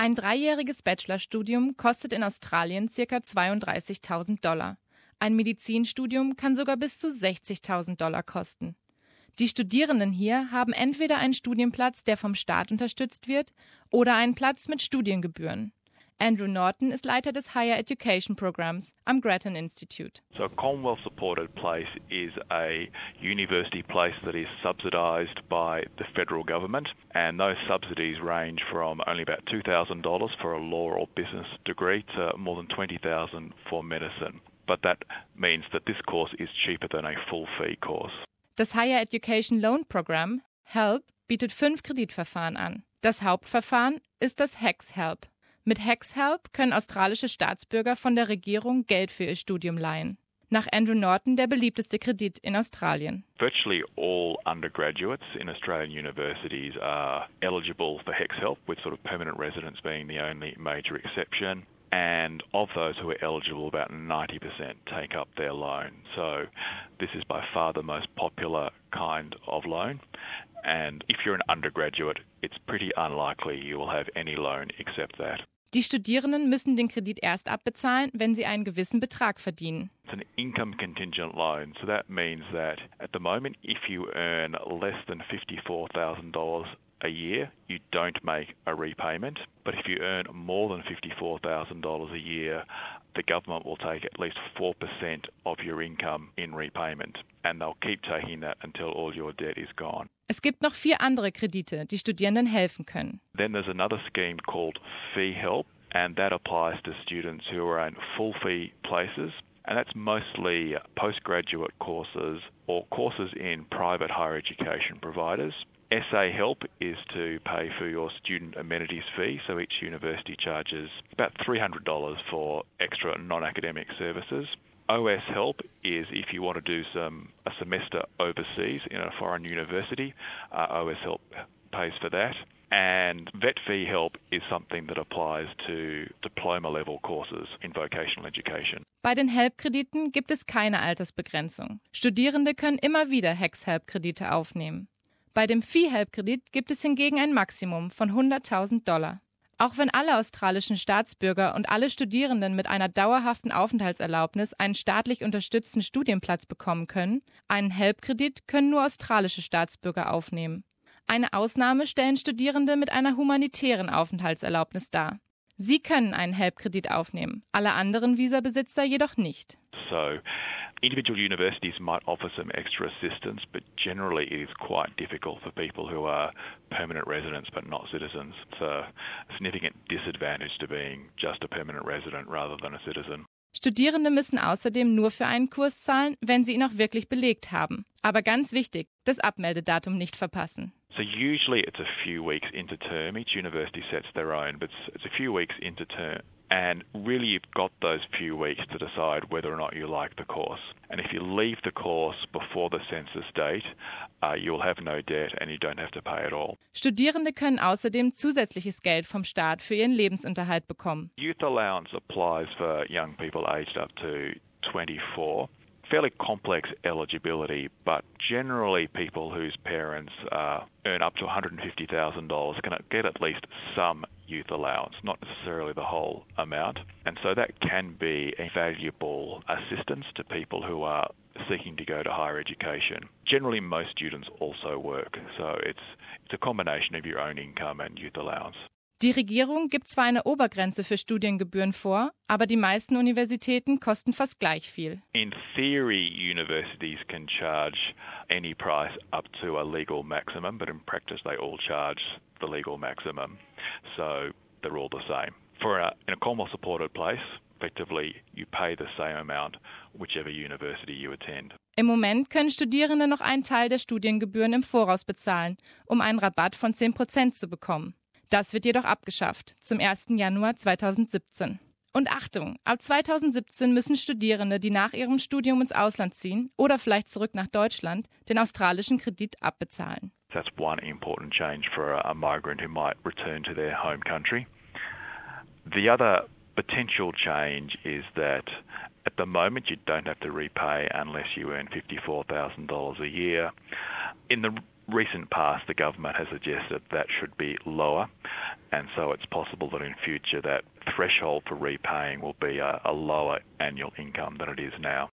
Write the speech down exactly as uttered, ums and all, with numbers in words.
Ein dreijähriges Bachelorstudium kostet in Australien ca. zweiunddreißigtausend Dollar. Ein Medizinstudium kann sogar bis zu sechzigtausend Dollar kosten. Die Studierenden hier haben entweder einen Studienplatz, der vom Staat unterstützt wird, oder einen Platz mit Studiengebühren. Andrew Norton ist Leiter des Higher Education Programs am Grattan Institute. So a Commonwealth-supported place is a university place that is subsidised by the federal government, and those subsidies range from only about two thousand dollars for a law or business degree to more than twenty thousand dollars for medicine. But that means that this course is cheaper than a full-fee course. Das Higher Education Loan Program, HELP, bietet fünf Kreditverfahren an. Das Hauptverfahren ist das HECS-HELP. Mit HECS-HELP können australische Staatsbürger von der Regierung Geld für ihr Studium leihen. Nach Andrew Norton der beliebteste Kredit in Australien. Virtually all undergraduates in Australian universities are eligible for HECS-HELP, with sort of permanent residence being the only major exception. And of those who are eligible, about ninety percent take up their loan. So this is by far the most popular kind of loan. And if you're an undergraduate, it's pretty unlikely you will have any loan except that. Die Studierenden müssen den Kredit erst abbezahlen, wenn sie einen gewissen Betrag verdienen. It's an income contingent loan, so that means that at the moment, if you earn less than fifty-four thousand dollars a year, you don't make a repayment. But if you earn more than fifty-four thousand dollars a year, the government will take at least four percent of your income in repayment. And they'll keep taking that until all your debt is gone. Es gibt noch vier andere Kredite, die Studierenden helfen können. Then there's another scheme called Fee Help, and that applies to students who are in full fee places. And that's mostly postgraduate courses or courses in private higher education providers. S A Help is to pay for your student amenities fee, so each university charges about three hundred dollars for extra non-academic services. O S Help is if you want to do some a semester overseas in a foreign university, uh, O S Help pays for that. And Vet Fee Help is something that applies to diploma-level courses in vocational education. Bei den HELP-Krediten gibt es keine Altersbegrenzung. Studierende können immer wieder HECS-HELP-Kredite aufnehmen. Bei dem Fee-Help-Kredit gibt es hingegen ein Maximum von hunderttausend Dollar. Auch wenn alle australischen Staatsbürger und alle Studierenden mit einer dauerhaften Aufenthaltserlaubnis einen staatlich unterstützten Studienplatz bekommen können, einen HELP-Kredit können nur australische Staatsbürger aufnehmen. Eine Ausnahme stellen Studierende mit einer humanitären Aufenthaltserlaubnis dar. Sie können einen HELP-Kredit aufnehmen, alle anderen Visabesitzer jedoch nicht. So, individual universities might offer some extra assistance, but generally it is quite difficult for people who are permanent residents but not citizens. It's a significant disadvantage to being just a permanent resident rather than a citizen. Studierende müssen außerdem nur für einen Kurs zahlen, wenn sie ihn auch wirklich belegt haben. Aber ganz wichtig, das Abmeldedatum nicht verpassen. So usually it's a few weeks into term. Each university sets their own, but it's a few weeks into term. And really you've got those few weeks to decide whether or not you like the course. And if you leave the course before the census date, uh, you'll have no debt and you don't have to pay at all. Studierende können außerdem zusätzliches Geld vom Staat für ihren Lebensunterhalt bekommen. Youth allowance applies for young people aged up to twenty-four. Fairly complex eligibility, but generally people whose parents uh, earn up to one hundred fifty thousand dollars can get at least some youth allowance, not necessarily the whole amount. And so that can be a valuable assistance to people who are seeking to go to higher education. Generally, most students also work, so it's, it's a combination of your own income and youth allowance. Die Regierung gibt zwar eine Obergrenze für Studiengebühren vor, aber die meisten Universitäten kosten fast gleich viel. In theory, universities can charge any price up to a legal maximum, but in practice they all charge the legal maximum. So they're all the same. For a, in a Commonwealth-supported place, effectively you pay the same amount whichever university you attend. Im Moment können Studierende noch einen Teil der Studiengebühren im Voraus bezahlen, um einen Rabatt von zehn Prozent zu bekommen. Das wird jedoch abgeschafft, zum ersten Januar zweitausendsiebzehn. Und Achtung, ab zweitausendsiebzehn müssen Studierende, die nach ihrem Studium ins Ausland ziehen oder vielleicht zurück nach Deutschland, den australischen Kredit abbezahlen. That's one important change for a, a migrant who might return to their home country. The other potential change is that at the moment you don't have to repay unless you earn fifty-four thousand dollars a year. In the recent past, the government has suggested that should be lower, and so it's possible that in future that threshold for repaying will be a, a lower annual income than it is now.